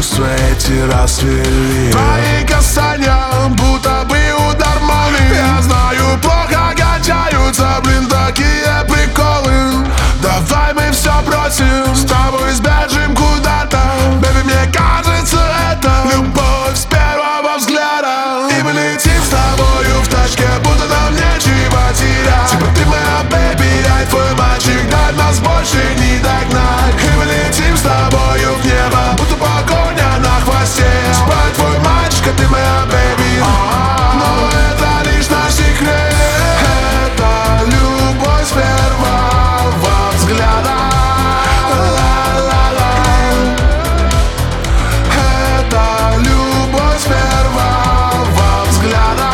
чувства эти расцвели. Твои касания, будто бы удар молнии. Я знаю, плохо кончаются, блин, такие приколы. Давай мы все бросим, с тобой сбежим куда-то. Бэби, мне кажется, это любовь с первого взгляда. И мы летим с тобою в тачке, будто нам нечего терять. Типа ты моя бэби, я твой мальчик, дать нас больше не догнать. И мы летим с тобою в небо, будто погоня на хвосте. Спать твой мальчик, а ты моя бэби. Но это лишь наш секрет. Это любовь с первого взгляда. Ла-ла-ла. Это любовь с первого взгляда.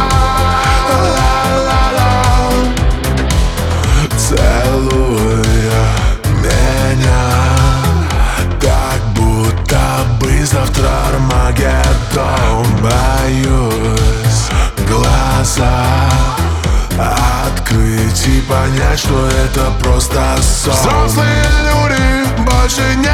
Ла-ла-ла. Целуя меня, как будто бы завтра Армагеддон. Боюсь глаза открыть и понять, что это просто сон. Взрослые люди больше не